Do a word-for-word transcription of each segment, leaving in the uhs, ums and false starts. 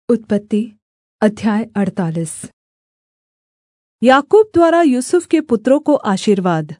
उत्पत्ति अध्याय अड़तालीस। याकूब द्वारा यूसुफ के पुत्रों को आशीर्वाद।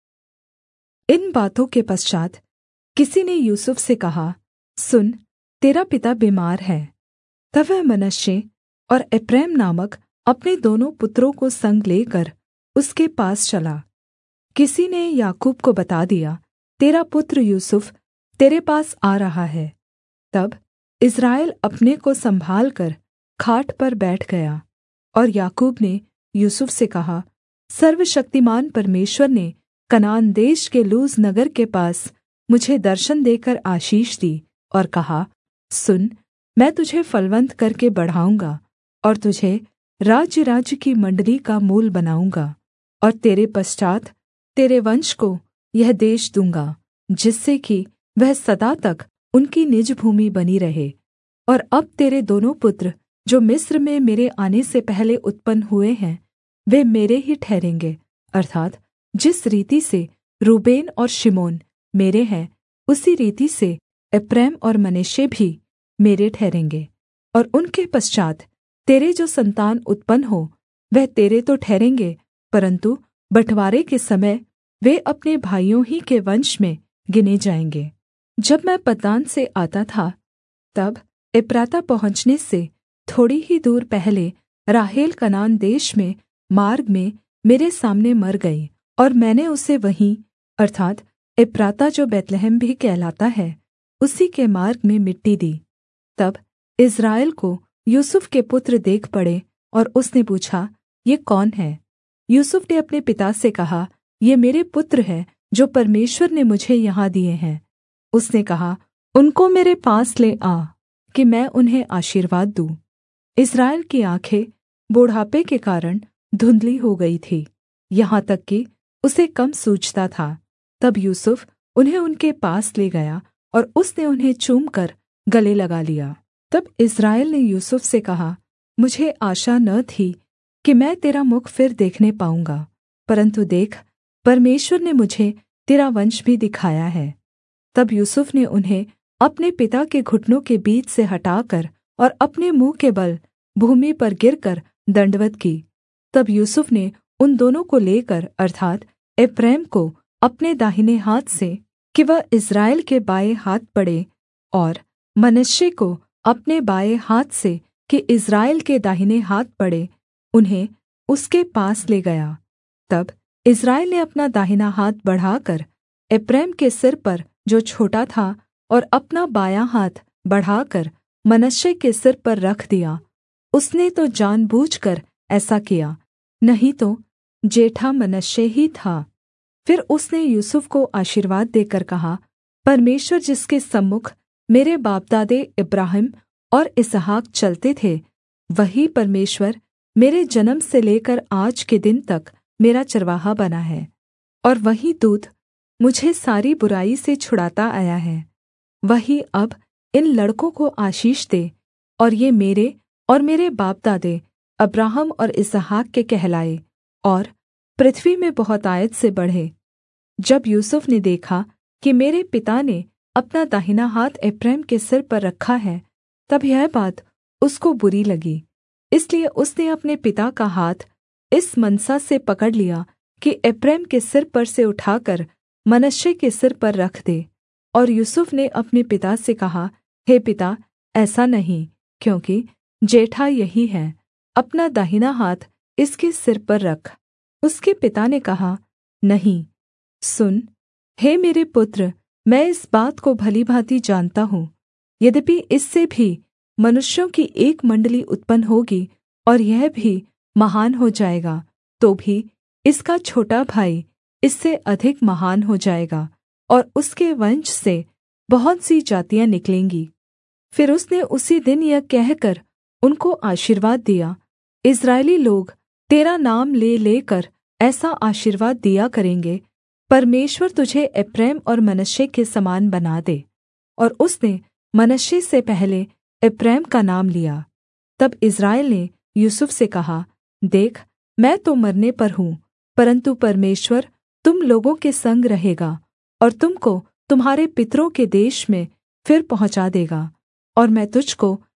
इन बातों के पश्चात् किसी ने यूसुफ से कहा, सुन, तेरा पिता बीमार है। तब वह मनश्शे और एप्रैम नामक अपने दोनों पुत्रों को संग लेकर उसके पास चला। किसी ने याकूब को बता दिया, तेरा पुत्र यूसुफ तेरे पास आ रहा है। तब इस्राएल अपने को सम्भाल कर खाट पर बैठ गया। और याकूब ने यूसुफ से कहा, सर्वशक्तिमान परमेश्वर ने कनान देश के लूज नगर के पास मुझे दर्शन देकर आशीष दी और कहा, सुन, मैं तुझे फलवन्त करके बढ़ाऊँगा और तुझे राज्य-राज्य की मण्डली का मूल बनाऊँगा, और तेरे पश्चात् तेरे वंश को यह देश दूँगा, जिससे कि वह सदा तक उनकी निज भूमि बनी रहे। और अब तेरे दोनों पुत्र जो मिस्र में मेरे आने से पहले उत्पन्न हुए हैं, वे मेरे ही ठहरेंगे, अर्थात् जिस रीति से रूबेन और शिमोन मेरे हैं, उसी रीति से एप्रैम और मनश्शे भी मेरे ठहरेंगे। और उनके पश्चात् तेरे जो सन्तान उत्पन्न हो, वह तेरे तो ठहरेंगे, परन्तु बँटवारे के समय वे अपने भाइयों ही के वंश में गिने जाएँगे। जब मैं पद्दान से आता था, तब एप्राता पहुँचने से थोड़ी ही दूर पहले राहेल कनान देश में मार्ग में मेरे सामने मर गई, और मैंने उसे वहीं अर्थात् एप्राता जो बैतलहम भी कहलाता है, उसी के मार्ग में मिट्टी दी। तब इस्राएल को यूसुफ के पुत्र देख पड़े, और उसने पूछा, ये कौन है? यूसुफ ने अपने पिता से कहा, ये मेरे पुत्र हैं जो परमेश्वर ने मुझे यहाँ दिए हैं। उसने कहा, उनको मेरे पास ले आ कि मैं उन्हें आशीर्वाद दूँ। इस्राएल की आँखें बूढ़ापे के कारण धुंधली हो गई थी, यहाँ तक कि उसे कम सूझता था। तब यूसुफ उन्हें उनके पास ले गया और उसने उन्हें चूमकर गले लगा लिया। तब इस्राएल ने यूसुफ से कहा, मुझे आशा न थी कि मैं तेरा मुख फिर देखने पाऊँगा, परन्तु देख, परमेश्वर ने मुझे तेरा वंश भी दिखाया है। तब यूसुफ ने उन्हें अपने पिता के घुटनों के बीच से हटाकर और अपने मुँह के बल भूमि पर गिरकर दण्डवत् की। तब यूसुफ ने उन दोनों को लेकर अर्थात् एप्रैम को अपने दाहिने हाथ से कि वह इस्राएल के बाएँ हाथ पड़े, और मनश्शे को अपने बाएँ हाथ से कि इस्राएल के दाहिने हाथ पड़े, उन्हें उसके पास ले गया। तब इस्राएल ने अपना दाहिना हाथ बढ़ाकर एप्रैम के सिर पर जो छोटा था, और अपना बायाँ हाथ बढ़ाकर मनश्शे के सिर पर रख दिया। उसने तो जानबूझकर ऐसा किया, नहीं तो जेठा मनश्शे ही था। फिर उसने यूसुफ को आशीर्वाद देकर कहा, परमेश्वर जिसके सम्मुख मेरे बापदादे इब्राहिम और इसहाक चलते थे, वही परमेश्वर मेरे जन्म से लेकर आज के दिन तक मेरा चरवाहा बना है, और वही दूत मुझे सारी बुराई से छुड़ाता आया है। वही अब इन लड़कों को आशीष दे, और ये मेरे और मेरे बापदादे अब्राहम और इसहाक के कहलाए, और पृथ्वी में बहुतायत से बढ़े। जब यूसुफ ने देखा कि मेरे पिता ने अपना दाहिना हाथ एप्रैम के सिर पर रखा है, तब यह बात उसको बुरी लगी। इसलिए उसने अपने पिता का हाथ इस मनसा से पकड़ लिया कि एप्रैम के सिर पर से उठाकर मनश्शे के सिर पर रख दे। और यूसुफ ने अपने पिता से कहा, हे पिता, ऐसा नहीं, क्योंकि जेठा यही है, अपना दाहिना हाथ इसके सिर पर रख। उसके पिता ने कहा, नहीं, सुन, हे मेरे पुत्र, मैं इस बात को भली भाँति जानता हूँ। यद्यपि इससे भी मनुष्यों की एक मण्डली उत्पन्न होगी, और यह भी महान हो जाएगा, तो भी इसका छोटा भाई इससे अधिक महान हो जाएगा, और उसके वंश से बहुत सी जातियाँ निकलेंगी। फिर उसने उसी दिन यह कहकर उनको आशीर्वाद दिया, इस्राएली लोग तेरा नाम ले लेकर ऐसा आशीर्वाद दिया करेंगे, परमेश्वर तुझे एप्रैम और मनश्शे के समान बना दे। और उसने मनश्शे से पहले एप्रैम का नाम लिया। तब इस्राएल ने यूसुफ से कहा, देख, मैं तो मरने पर हूँ, परन्तु परमेश्वर तुम लोगों के संग रहेगा, और तुम को तुम्हारे पितरों के देश में फिर पहुँचा देगा, और मैं तुझको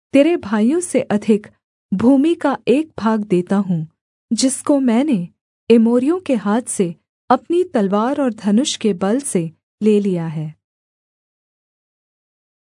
तेरे भाइयों से अधिक भूमि का एक भाग देता हूँ जिसको मैंने एमोरियों के हाथ से अपनी तलवार और धनुष के बल से ले लिया है।